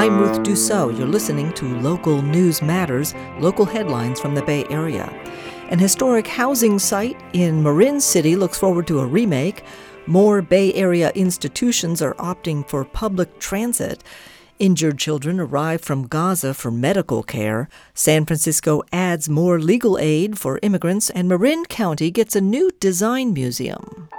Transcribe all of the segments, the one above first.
I'm Ruth Dussault. You're listening to Local News Matters, local headlines from the Bay Area. An historic housing site in Marin City looks forward to a remake. More Bay Area institutions are opting for public transit. Injured children arrive from Gaza for medical care. San Francisco adds more legal aid for immigrants, and Marin County gets a new design museum.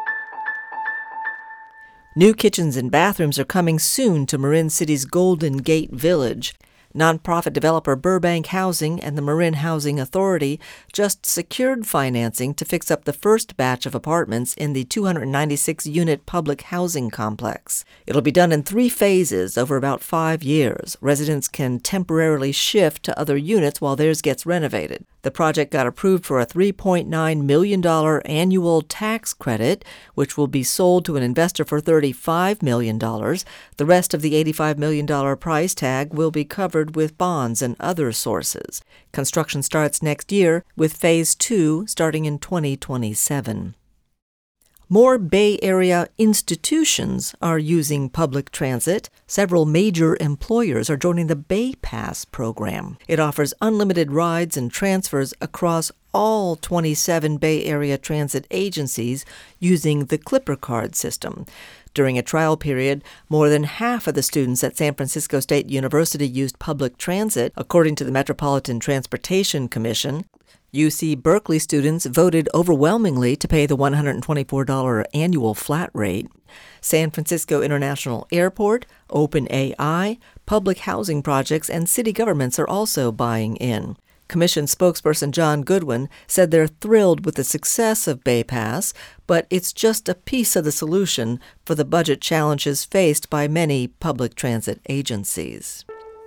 New kitchens and bathrooms are coming soon to Marin City's Golden Gate Village. Nonprofit developer Burbank Housing and the Marin Housing Authority just secured financing to fix up the first batch of apartments in the 296-unit public housing complex. It'll be done in 3 phases over about 5 years. Residents can temporarily shift to other units while theirs gets renovated. The project got approved for a $3.9 million annual tax credit, which will be sold to an investor for $35 million. The rest of the $85 million price tag will be covered with bonds and other sources. Construction starts next year, with Phase 2 starting in 2027. More Bay Area institutions are using public transit. Several major employers are joining the Bay Pass program. It offers unlimited rides and transfers across all 27 Bay Area transit agencies using the Clipper card system. During a trial period, more than half of the students at San Francisco State University used public transit, according to the Metropolitan Transportation Commission. UC Berkeley students voted overwhelmingly to pay the $124 annual flat rate. San Francisco International Airport, OpenAI, public housing projects, and city governments are also buying in. Commission spokesperson John Goodwin said they're thrilled with the success of Bay Pass, but it's just a piece of the solution for the budget challenges faced by many public transit agencies.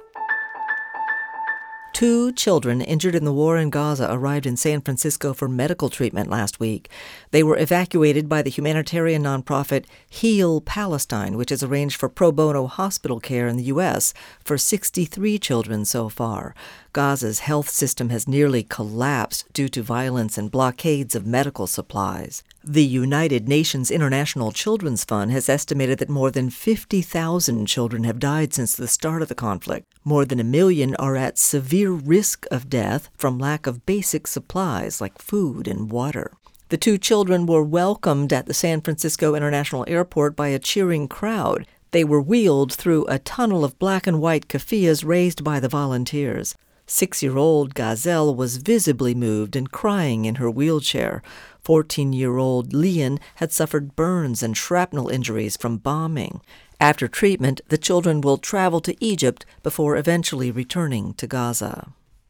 2 children injured in the war in Gaza arrived in San Francisco for medical treatment last week. They were evacuated by the humanitarian nonprofit Heal Palestine, which has arranged for pro bono hospital care in the U.S. for 63 children so far. Gaza's health system has nearly collapsed due to violence and blockades of medical supplies. The United Nations International Children's Fund has estimated that more than 50,000 children have died since the start of the conflict. More than 1 million are at severe risk of death from lack of basic supplies like food and water. The 2 children were welcomed at the San Francisco International Airport by a cheering crowd. They were wheeled through a tunnel of black and white keffiyehs raised by the volunteers. 6-year-old Gazelle was visibly moved and crying in her wheelchair. 14-year-old Leon had suffered burns and shrapnel injuries from bombing. After treatment, the children will travel to Egypt before eventually returning to Gaza.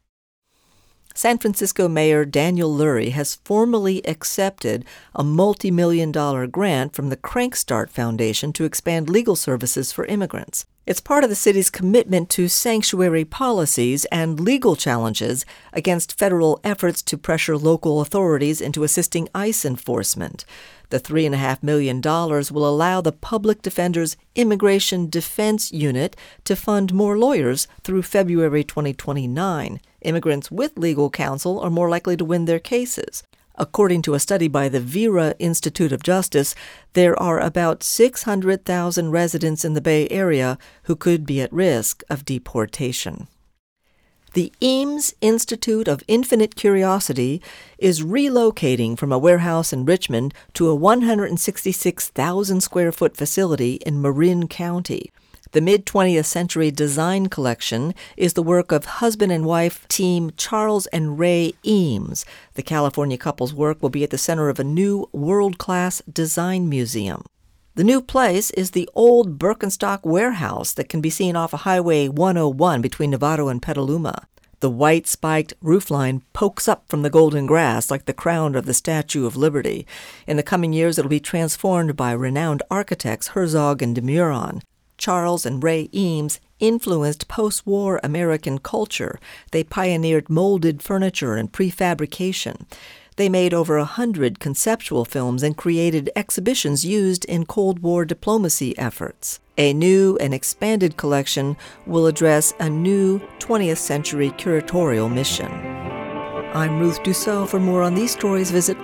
San Francisco Mayor Daniel Lurie has formally accepted a multi-million-dollar grant from the Crankstart Foundation to expand legal services for immigrants. It's part of the city's commitment to sanctuary policies and legal challenges against federal efforts to pressure local authorities into assisting ICE enforcement. The $3.5 million will allow the Public Defender's Immigration Defense Unit to fund more lawyers through February 2029. Immigrants with legal counsel are more likely to win their cases. According to a study by the Vera Institute of Justice, there are about 600,000 residents in the Bay Area who could be at risk of deportation. The Eames Institute of Infinite Curiosity is relocating from a warehouse in Richmond to a 166,000-square-foot facility in Marin County. The mid-20th century design collection is the work of husband and wife team Charles and Ray Eames. The California couple's work will be at the center of a new world-class design museum. The new place is the old Birkenstock warehouse that can be seen off of Highway 101 between Novato and Petaluma. The white spiked roofline pokes up from the golden grass like the crown of the Statue of Liberty. In the coming years, it will be transformed by renowned architects Herzog and de Meuron. Charles and Ray Eames influenced post-war American culture. They pioneered molded furniture and prefabrication. They made over 100 conceptual films and created exhibitions used in Cold War diplomacy efforts. A new and expanded collection will address a new 20th century curatorial mission. I'm Ruth Dussault. For more on these stories, visit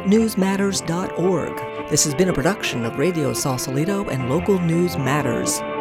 localnewsmatters.org. This has been a production of Radio Sausalito and Local News Matters.